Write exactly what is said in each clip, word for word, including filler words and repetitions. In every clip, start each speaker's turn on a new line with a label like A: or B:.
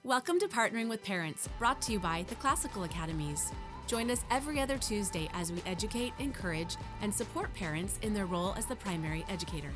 A: Welcome to Partnering with Parents, brought to you by the Classical Academies. Join us every other Tuesday as we educate, encourage, and support parents in their role as the primary educator.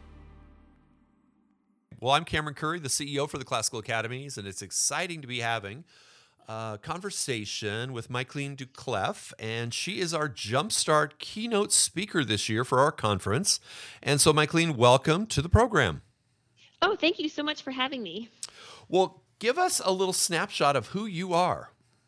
B: Well, I'm Cameron Curry, the C E O for the Classical Academies, and it's exciting to be having a conversation with Micheline Duclef, and she is our Jumpstart keynote speaker this year for our conference. And so, Micheline, welcome to the program.
C: Oh, thank you so much for having me.
B: Well, give us a little snapshot of who you are.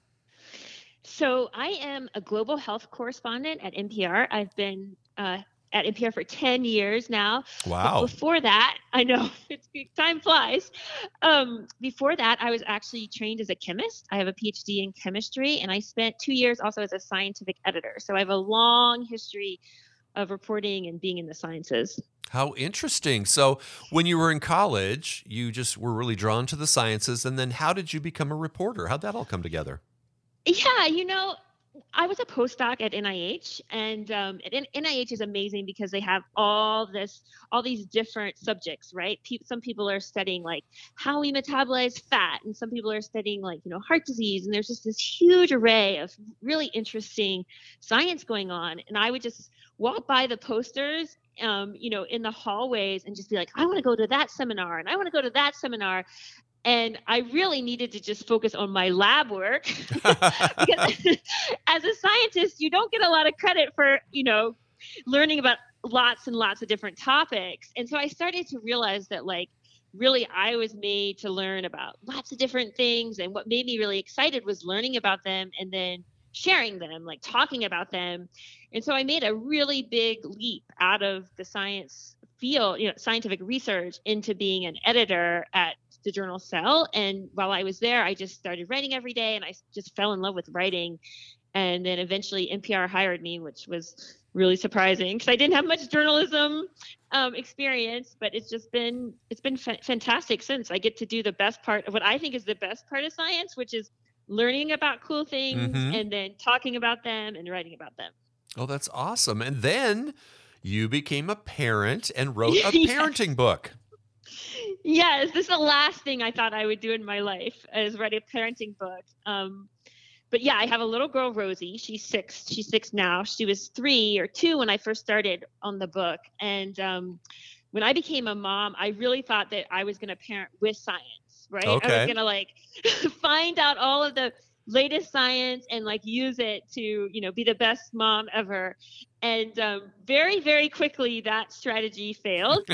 C: So I am a global health correspondent at N P R. I've been uh, at N P R for ten years now.
B: Wow.
C: But before that, I know, it's, time flies. Um, before that, I was actually trained as a chemist. I have a P H D in chemistry, and I spent two years also as a scientific editor. So I have a long history of reporting and being in the sciences.
B: How interesting. So when you were in college, you just were really drawn to the sciences. And then how did you become a reporter? How'd that all come together?
C: Yeah, you know, I was a postdoc at N I H, and um, N I H is amazing because they have all this, all these different subjects, right? Pe- some people are studying like how we metabolize fat, and some people are studying like, you know, heart disease, and there's just this huge array of really interesting science going on. And I would just walk by the posters, um, you know, in the hallways and just be like, I want to go to that seminar, and I want to go to that seminar. And I really needed to just focus on my lab work because as a scientist, you don't get a lot of credit for, you know, learning about lots and lots of different topics. And so I started to realize that, like, really I was made to learn about lots of different things. And what made me really excited was learning about them and then sharing them, like talking about them. And so I made a really big leap out of the science field, you know, scientific research into being an editor at the journal Cell. And while I was there, I just started writing every day, and I just fell in love with writing. And then eventually N P R hired me, which was really surprising because I didn't have much journalism um, experience, but it's just been, it's been fa- fantastic since. I get to do the best part of what I think is the best part of science, which is learning about cool things
B: Mm-hmm.
C: and then talking about them and writing about them.
B: Oh, that's awesome. And then you became a parent and wrote a
C: Yes.
B: parenting book.
C: Yes, this is the last thing I thought I would do in my life, is write a parenting book. Um, but yeah, I have a little girl, Rosie. She's six. She's six now. She was three or two when I first started on the book. And um, when I became a mom, I really thought that I was going to parent with science, right?
B: Okay.
C: I was going to like find out all of the latest science and like use it to, you know, be the best mom ever. And um, very, very quickly, that strategy failed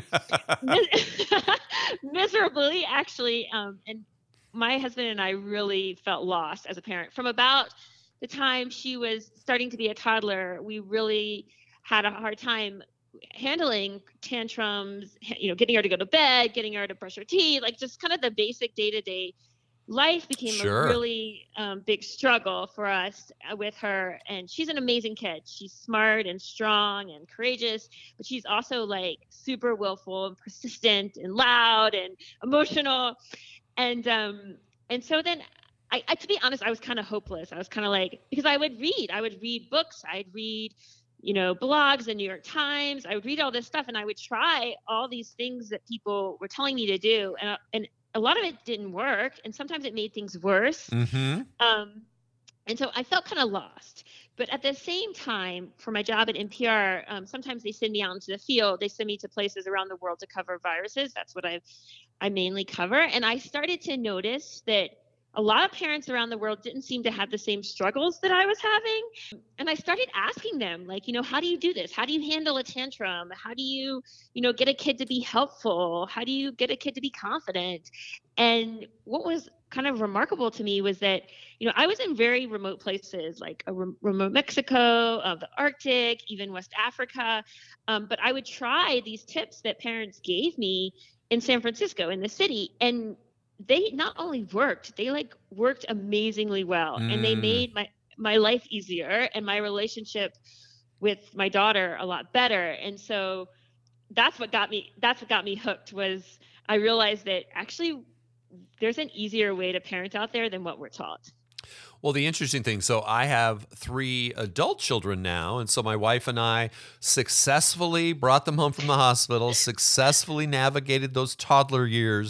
C: miserably, actually. Um, and my husband and I really felt lost as a parent. From about the time she was starting to be a toddler, we really had a hard time handling tantrums, you know, getting her to go to bed, getting her to brush her teeth, like just kind of the basic day-to-day life became
B: Sure.
C: a really um, big struggle for us with her. And she's an amazing kid. She's smart and strong and courageous, but she's also like super willful and persistent and loud and emotional. And um, and so then I, I, to be honest, I was kind of hopeless. I was kind of like, because I would read, I would read books, I'd read, you know, blogs, the New York Times, I would read all this stuff, and I would try all these things that people were telling me to do. And, and a lot of it didn't work, and sometimes it made things worse.
B: Mm-hmm.
C: Um, and so I felt kind of lost. But at the same time, for my job at N P R, um, sometimes they send me out into the field. They send me to places around the world to cover viruses. That's what I I mainly cover. And I started to notice that a lot of parents around the world didn't seem to have the same struggles that I was having. And I started asking them, like, you know, how do you do this? How do you handle a tantrum? How do you, you know, get a kid to be helpful? How do you get a kid to be confident? And what was kind of remarkable to me was that, you know, I was in very remote places, like a re- remote Mexico, uh, the Arctic, even West Africa. Um, but I would try these tips that parents gave me in San Francisco, in the city, and they not only worked, they like worked amazingly well.
B: Mm.
C: And they made my, my life easier and my relationship with my daughter a lot better. And so that's what got me, that's what got me hooked, was I realized that actually there's an easier way to parent out there than what we're taught.
B: Well, the interesting thing, so I have three adult children now, and so my wife and I successfully brought them home from the hospital, successfully navigated those toddler years,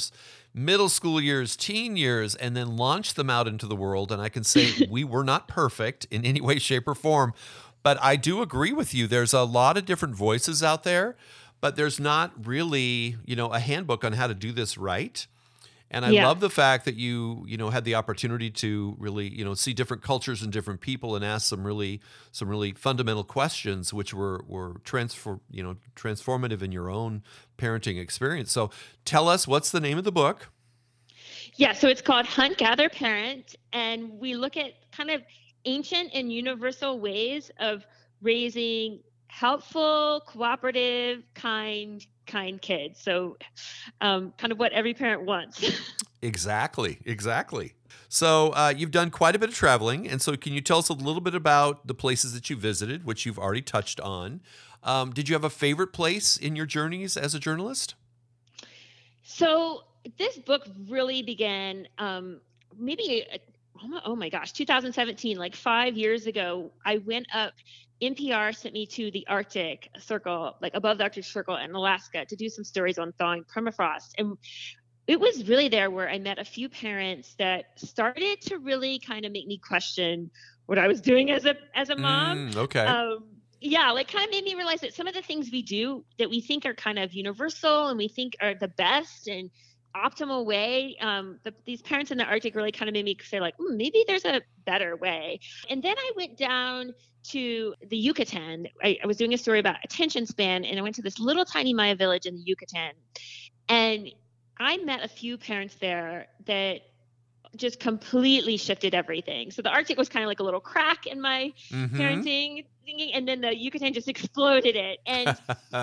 B: middle school years, teen years, and then launched them out into the world. And I can say we were not perfect in any way, shape, or form. But I do agree with you. There's a lot of different voices out there, but there's not really, you know, a handbook on how to do this right. And I
C: Yeah.
B: love the fact that you, you know, had the opportunity to really, you know, see different cultures and different people and ask some really, some really fundamental questions, which were were transfer, you know, transformative in your own parenting experience. So, tell us, what's the name of the book?
C: Yeah, so it's called Hunt, Gather, Parent, and we look at kind of ancient and universal ways of raising helpful, cooperative, kind, kind kids. So, um, kind of what every parent wants.
B: Exactly, exactly. So uh, you've done quite a bit of traveling, and so can you tell us a little bit about the places that you visited, which you've already touched on? Um, did you have a favorite place in your journeys as a journalist?
C: So this book really began um, maybe uh, oh my, oh my gosh, two thousand seventeen, like five years ago. I went up. N P R sent me to the Arctic Circle, like above the Arctic Circle in Alaska, to do some stories on thawing permafrost. And it was really there where I met a few parents that started to really kind of make me question what I was doing as a as a mom.
B: Mm, okay.
C: Um, yeah, like kind of made me realize that some of the things we do that we think are kind of universal and we think are the best and optimal way, um, the, these parents in the Arctic really kind of made me say like, mm, maybe there's a better way. And then I went down to the Yucatan. I, I was doing a story about attention span, and I went to this little tiny Maya village in the Yucatan, and I met a few parents there that just completely shifted everything. So the Arctic was kind of like a little crack in my
B: Mm-hmm.
C: parenting thinking, and then the Yucatan just exploded it. And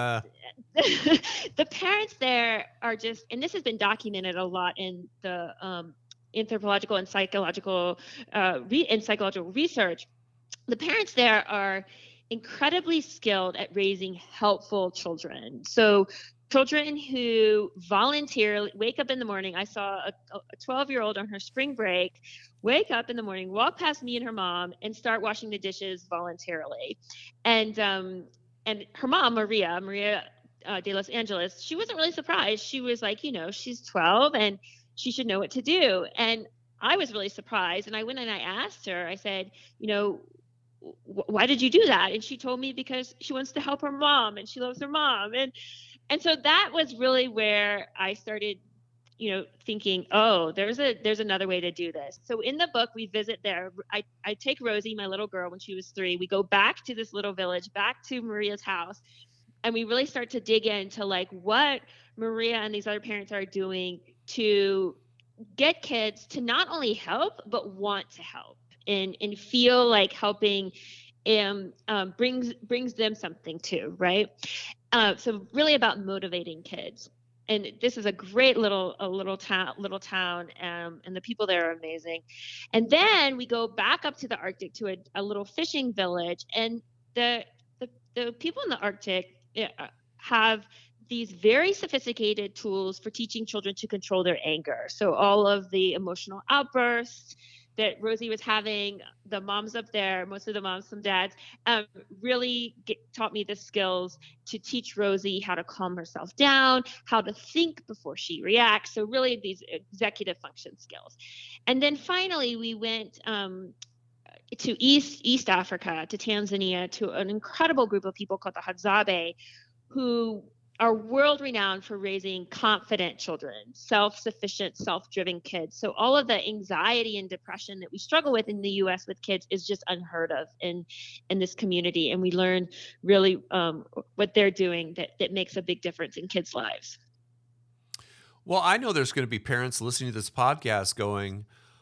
C: the parents there are just, and this has been documented a lot in the um, anthropological and psychological uh, re- and psychological research. The parents there are incredibly skilled at raising helpful children. So children who voluntarily wake up in the morning. I saw a twelve-year-old on her spring break wake up in the morning, walk past me and her mom, and start washing the dishes voluntarily. And um, and her mom, Maria, Maria uh, de Los Angeles, she wasn't really surprised. She was like, you know, she's twelve and she should know what to do. And I was really surprised. And I went and I asked her, I said, you know, why did you do that? And she told me because she wants to help her mom and she loves her mom. And and so that was really where I started, you know, thinking, oh, there's a there's another way to do this. So in the book, we visit there. I, I take Rosie, my little girl, when she was three. We go back to this little village, back to Maria's house, and we really start to dig into like what Maria and these other parents are doing to get kids to not only help, but want to help. And, and feel like helping um, um, brings brings them something too, right? Uh, so really about motivating kids. And this is a great little a little town little town, um, and the people there are amazing. And then we go back up to the Arctic to a, a little fishing village, and the the, the people in the Arctic uh, have these very sophisticated tools for teaching children to control their anger. So all of the emotional outbursts that Rosie was having, the moms up there, most of the moms, some dads, um, really get, taught me the skills to teach Rosie how to calm herself down, how to think before she reacts. So really these executive function skills. And then finally, we went um, to East, East Africa, to Tanzania, to an incredible group of people called the Hadzabe, who are world renowned for raising confident children, self-sufficient, self-driven kids. So all of the anxiety and depression that we struggle with in the U S with kids is just unheard of in, in this community. And we learn really um, what they're doing that, that makes a big difference in kids' lives.
B: Well, I know there's going to be parents listening to this podcast going,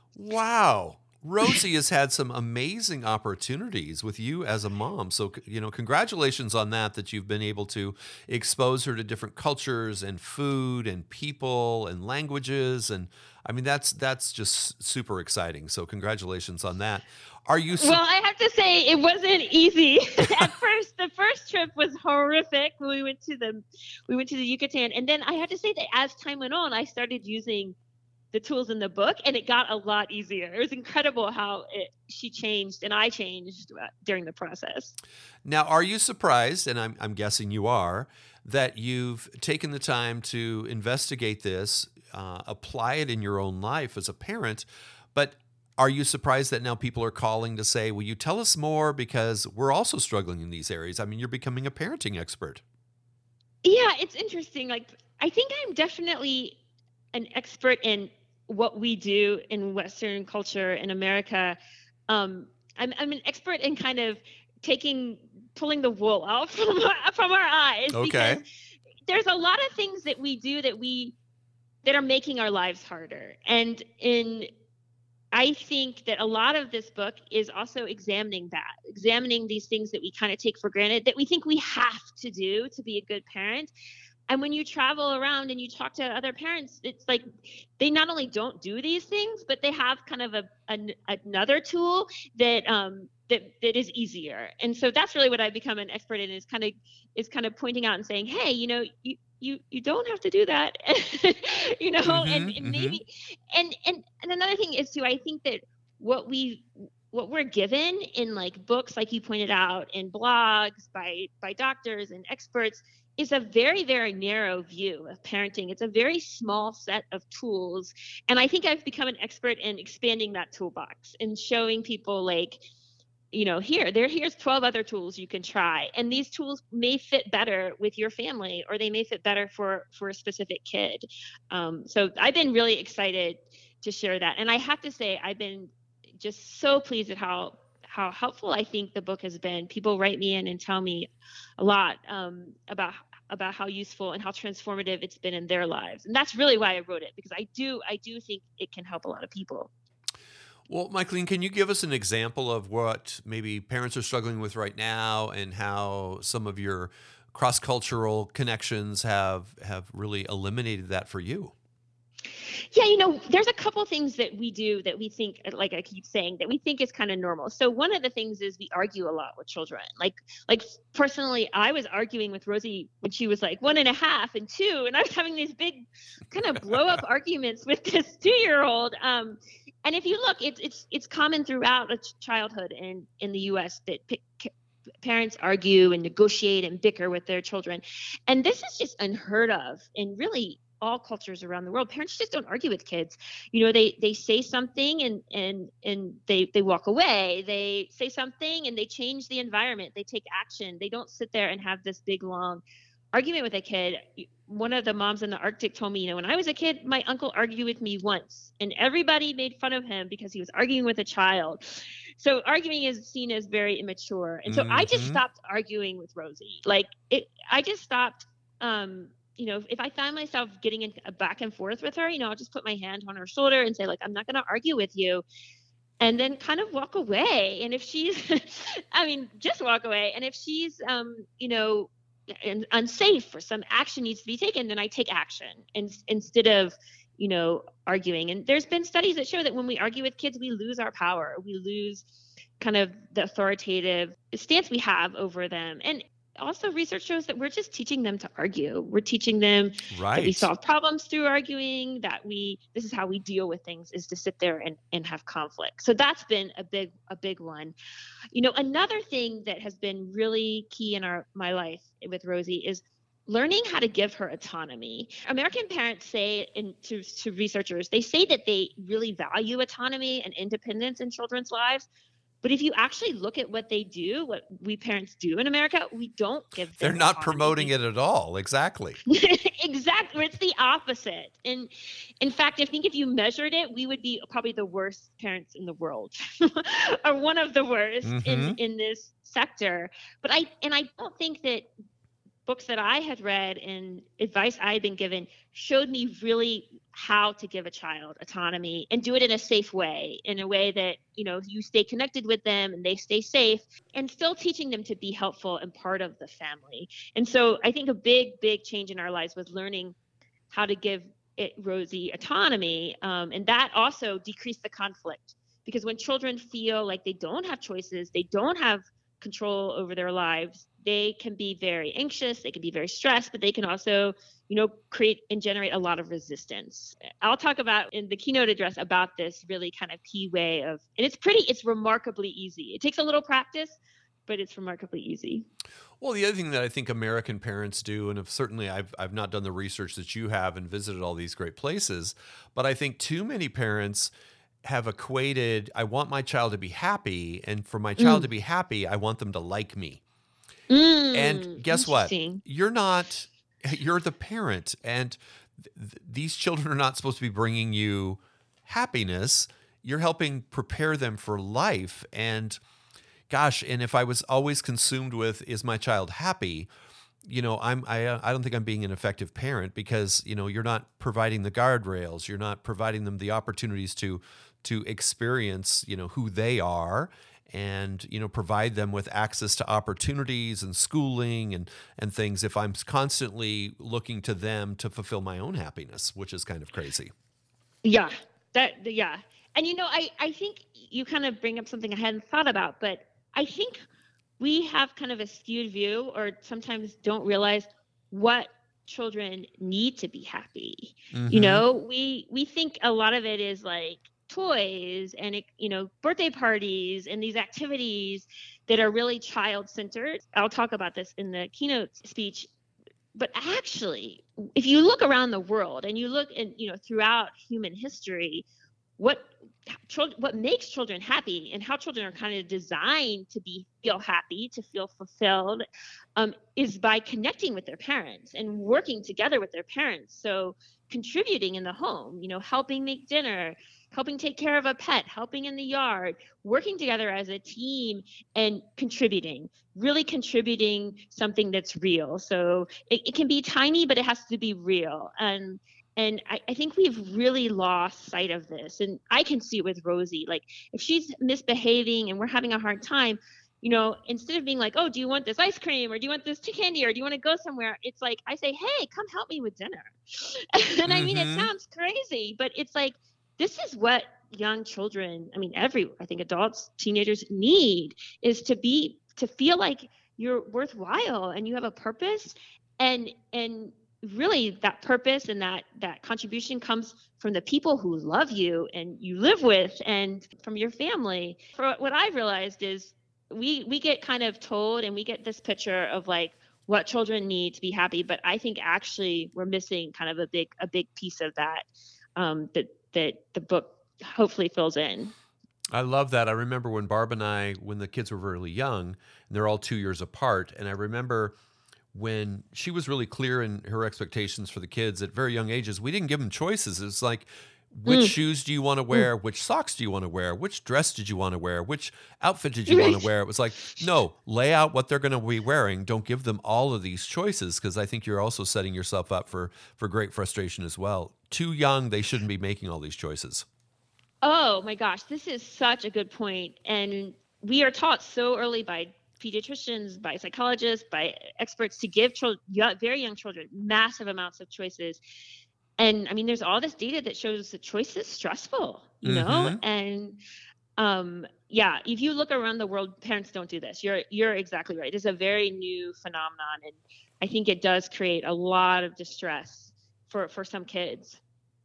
B: wow, Rosie has had some amazing opportunities with you as a mom. So, you know, congratulations on that, that you've been able to expose her to different cultures and food and people and languages. And I mean, that's that's just super exciting. So congratulations on that. Are you? Su-
C: well, I have to say it wasn't easy at first. The first trip was horrific. We went to the we went to the Yucatan, and then I have to say that as time went on, I started using the tools in the book, and it got a lot easier. It was incredible how it, she changed and I changed during the process.
B: Now, are you surprised, and I'm, I'm guessing you are, that you've taken the time to investigate this uh, apply it in your own life as a parent. But are you surprised that now people are calling to say, will you tell us more? Because we're also struggling in these areas. I mean, you're becoming a parenting expert.
C: Yeah, it's interesting. Like, I think I'm definitely an expert in what we do in Western culture in America. Um, I'm, I'm an expert in kind of taking, pulling the wool out from our, from our eyes, because
B: Okay.
C: there's a lot of things that we do that we that are making our lives harder. And in I think that a lot of this book is also examining that, examining these things that we kind of take for granted, that we think we have to do to be a good parent. And when you travel around and you talk to other parents, it's like they not only don't do these things, but they have kind of a, an, another tool that um, that that is easier. And so that's really what I've become an expert in, is kind of is kind of pointing out and saying, hey, you know, you you you don't have to do that, you know, and,
B: Mm-hmm.
C: and
B: Mm-hmm.
C: maybe and and and another thing is too, I think that what we what we're given in like books, like you pointed out, in blogs by by doctors and experts, is a very, very narrow view of parenting. It's a very small set of tools. And I think I've become an expert in expanding that toolbox and showing people, like, you know, here, there, here's twelve other tools you can try. And these tools may fit better with your family, or they may fit better for, for a specific kid. Um, so I've been really excited to share that. And I have to say, I've been just so pleased at how how helpful I think the book has been. People write me in and tell me a lot um, about about how useful and how transformative it's been in their lives. And that's really why I wrote it, because I do I do think it can help a lot of people.
B: Well, Michaeline, can you give us an example of what maybe parents are struggling with right now, and how some of your cross-cultural connections have have really eliminated that for you?
C: Yeah, you know, there's a couple things that we do that we think, like I keep saying, that we think is kind of normal. So one of the things is we argue a lot with children. Like, like personally, I was arguing with Rosie when she was like one and a half and two, and I was having these big kind of blow up arguments with this two year old. Um, and if you look, it's it's it's common throughout a ch- childhood in in the U S that p- c- parents argue and negotiate and bicker with their children, and this is just unheard of in really all cultures around the world. Parents just don't argue with kids. You know, they they say something and and and they they walk away. They say something and they change the environment. They take action. They don't sit there and have this big long argument with a kid. One of the moms in the Arctic told me, you know, when I was a kid, my uncle argued with me once, and everybody made fun of him because he was arguing with a child. So arguing is seen as very immature. And so I just
B: Mm-hmm.
C: stopped arguing with Rosie. Like it I just stopped um you know, if I find myself getting in a back and forth with her, you know, I'll just put my hand on her shoulder and say, like, I'm not going to argue with you. And then kind of walk away. And if she's, I mean, just walk away. And if she's, um, you know, un- unsafe or some action needs to be taken, then I take action and, instead of, you know, arguing. And there's been studies that show that when we argue with kids, we lose our power. We lose kind of the authoritative stance we have over them. And also research shows that we're just teaching them to argue. We're teaching them that we
B: Right.
C: solve problems through arguing, that we this is how we deal with things, is to sit there and, and have conflict. So that's been a big a big one. You know, another thing that has been really key in our my life with Rosie is learning how to give her autonomy. American parents say, in, to, to researchers, they say that they really value autonomy and independence in children's lives. But if you actually look at what they do, what we parents do in America, we don't give
B: They're
C: them
B: not
C: autonomy.
B: promoting it at all. Exactly.
C: Exactly. It's the opposite. And in fact, I think if you measured it, we would be probably the worst parents in the world, or one of the worst in,
B: Mm-hmm.
C: in this sector. But I, and I don't think that books that I had read and advice I had been given showed me really how to give a child autonomy and do it in a safe way, in a way that, you know, you stay connected with them and they stay safe, and still teaching them to be helpful and part of the family. And so I think a big, big change in our lives was learning how to give it, Rosie, autonomy. Um, and that also decreased the conflict, because when children feel like they don't have choices, they don't have control over their lives, they can be very anxious, they can be very stressed, but they can also, you know, create and generate a lot of resistance. I'll talk about in the keynote address about this really kind of key way of, and it's pretty, it's remarkably easy. It takes a little practice, but it's remarkably easy.
B: Well, the other thing that I think American parents do, and if certainly I've I've not done the research that you have and visited all these great places, but I think too many parents have equated, I want my child to be happy, and for my child to
C: Mm.
B: be happy, I want them to like me. And
C: Mm.
B: guess what?
C: Interesting.
B: You're not, you're the parent, and th- th- these children are not supposed to be bringing you happiness. You're helping prepare them for life. And gosh, and if I was always consumed with, is my child happy? You know, I'm I uh, I don't think I'm being an effective parent, because, you know, you're not providing the guardrails, you're not providing them the opportunities to to experience, you know, who they are, and, you know, provide them with access to opportunities and schooling and and things, if I'm constantly looking to them to fulfill my own happiness, which is kind of crazy.
C: Yeah, that yeah. And you know, I I think you kind of bring up something I hadn't thought about, but I think we have kind of a skewed view, or sometimes don't realize what children need to be happy. You
B: Mm-hmm.
C: know, we we think a lot of it is like toys and it, you know, birthday parties and these activities that are really child centered. I'll talk about this in the keynote speech. But actually, if you look around the world and you look in, you know, throughout human history, what children, what makes children happy and how children are kind of designed to be feel happy, to feel fulfilled, um, is by connecting with their parents and working together with their parents. So contributing in the home, you know, helping make dinner, helping take care of a pet, helping in the yard, working together as a team and contributing, really contributing something that's real. So it, it can be tiny, but it has to be real. And and I, I think we've really lost sight of this. And I can see it with Rosie. Like if she's misbehaving and we're having a hard time, you know, instead of being like, oh, do you want this ice cream, or do you want this candy, or do you want to go somewhere? It's like I say, hey, come help me with dinner. And I mean, it
B: Mm-hmm.
C: sounds crazy, but it's like this is what young children, I mean, every, I think adults, teenagers need, is to be, to feel like you're worthwhile and you have a purpose. And, and really that purpose and that, that contribution comes from the people who love you and you live with and from your family. For what I've realized is we, we get kind of told and we get this picture of like what children need to be happy. But I think actually we're missing kind of a big, a big piece of that, um, that, that the book hopefully fills in.
B: I love that. I remember when Barb and I, when the kids were really young, and they're all two years apart, and I remember when she was really clear in her expectations for the kids at very young ages, we didn't give them choices. It's like, which
C: Mm,
B: shoes do you want to
C: mm,
B: wear? Which socks do you want to wear? Which dress did you want to wear? Which outfit did you want to
C: right.
B: wear? It was like, no, lay out what they're going to be wearing. Don't give them all of these choices, because I think you're also setting yourself up for for great frustration as well. Too young, they shouldn't be making all these choices.
C: Oh my gosh, this is such a good point. And we are taught so early by pediatricians, by psychologists, by experts to give children, very young children, massive amounts of choices. And I mean, there's all this data that shows the choice is stressful, you know?
B: Mm-hmm.
C: And um, yeah, if you look around the world, parents don't do this. You're you're exactly right. It's a very new phenomenon, and I think it does create a lot of distress for for some kids.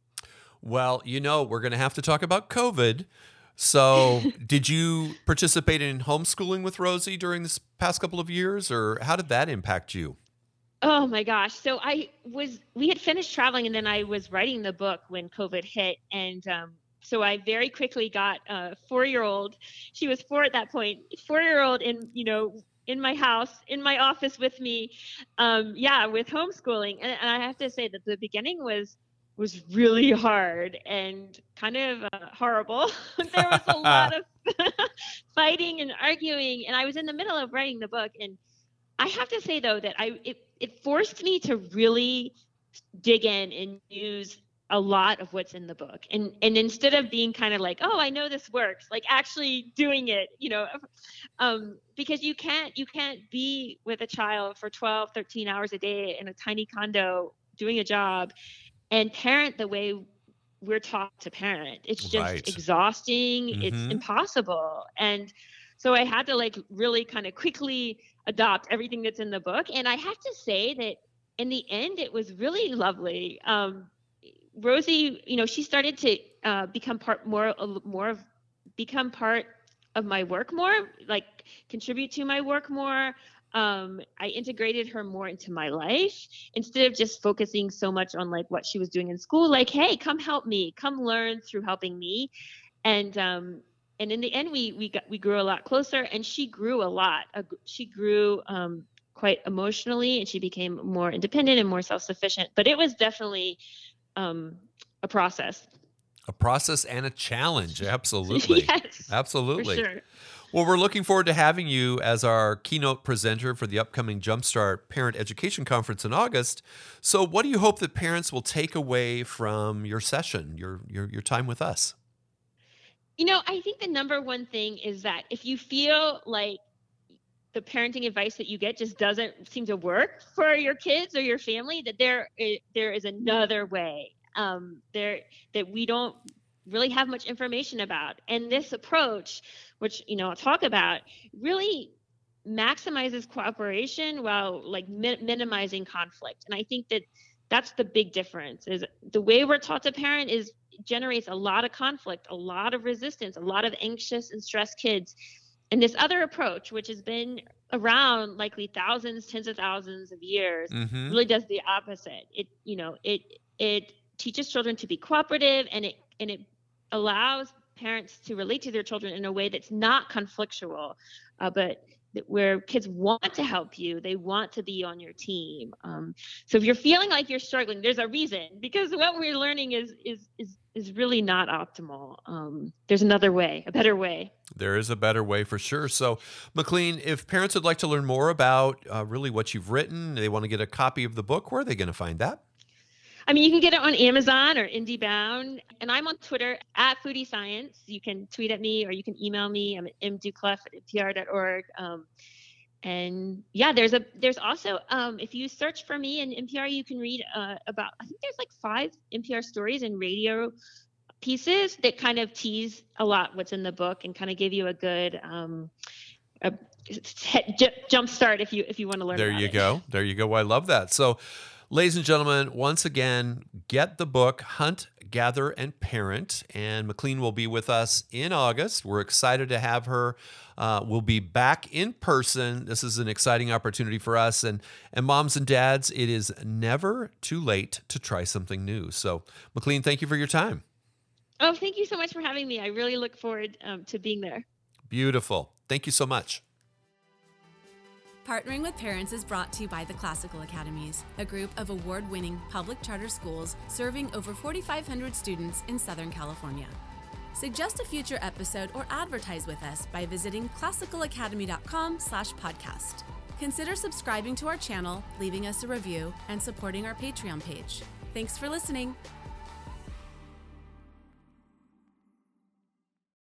B: Well, you know, we're going to have to talk about COVID. So, did you participate in homeschooling with Rosie during this past couple of years, or how did that impact you?
C: Oh my gosh. So I was, we had finished traveling and then I was writing the book when COVID hit. And um, so I very quickly got a four year old. She was four at that point, four year old in, you know, in my house, in my office with me. Um, yeah, with homeschooling. And, and I have to say that the beginning was, was really hard and kind of uh, horrible. There was a lot of fighting and arguing. And I was in the middle of writing the book. And I have to say though that I it, it forced me to really dig in and use a lot of what's in the book. And and instead of being kind of like, oh, I know this works, like actually doing it, you know, um, because you can't you can't be with a child for twelve, thirteen hours a day in a tiny condo doing a job and parent the way we're taught to parent. It's just
B: Right.
C: exhausting. It's
B: Mm-hmm.
C: impossible. And so I had to like really kind of quickly adopt everything that's in the book. And I have to say that in the end, it was really lovely. Um, Rosie, you know, she started to uh, become part more, more of, become part of my work more, like contribute to my work more. Um, I integrated her more into my life instead of just focusing so much on like what she was doing in school. Like, hey, come help me, come learn through helping me. And um, and in the end, we we got we grew a lot closer, and she grew a lot. Uh, she grew um, quite emotionally, and she became more independent and more self-sufficient. But it was definitely um, a process.
B: A process and a challenge. Absolutely.
C: Yes,
B: absolutely.
C: For sure.
B: Well, we're looking forward to having you as our keynote presenter for the upcoming Jumpstart Parent Education Conference in August. So what do you hope that parents will take away from your session, your your, your time with us?
C: You know, I think the number one thing is that if you feel like the parenting advice that you get just doesn't seem to work for your kids or your family, that there is, there is another way um, there that we don't really have much information about. And this approach, which, you know, I'll talk about, really maximizes cooperation while like mi- minimizing conflict. And I think that that's the big difference, is the way we're taught to parent is generates a lot of conflict, a lot of resistance, a lot of anxious and stressed kids. And this other approach, which has been around likely thousands, tens of thousands of years, mm-hmm. really does the opposite. It, you know, it it teaches children to be cooperative, and it and it allows parents to relate to their children in a way that's not conflictual, uh, but where kids want to help you, they want to be on your team. Um, so if you're feeling like you're struggling, there's a reason, because what we're learning is is is is really not optimal. Um, there's another way, a better way.
B: There is a better way for sure. So, McLean, if parents would like to learn more about uh, really what you've written, they want to get a copy of the book, where are they going to find that?
C: I mean, you can get it on Amazon or IndieBound, and I'm on Twitter at Foodie Science. You can tweet at me, or you can email me. I'm at m duclef at n p r dot org. Um, and yeah, there's a there's also um, if you search for me in N P R, you can read uh, about I think there's like five N P R stories and radio pieces that kind of tease a lot what's in the book and kind of give you a good um, a jump start if you if you want to learn.
B: There
C: about
B: you
C: it.
B: go. There you go. Well, I love that. So, ladies and gentlemen, once again, get the book, Hunt, Gather, and Parent. And McLean will be with us in August. We're excited to have her. Uh, we'll be back in person. This is an exciting opportunity for us. And, and moms and dads, it is never too late to try something new. So, McLean, thank you for your time.
C: Oh, thank you so much for having me. I really look forward um, to being there.
B: Beautiful. Thank you so much.
A: Partnering with Parents is brought to you by the Classical Academies, a group of award-winning public charter schools serving over forty-five hundred students in Southern California. Suggest a future episode or advertise with us by visiting classical academy dot com slash podcast. Consider subscribing to our channel, leaving us a review, and supporting our Patreon page. Thanks for listening.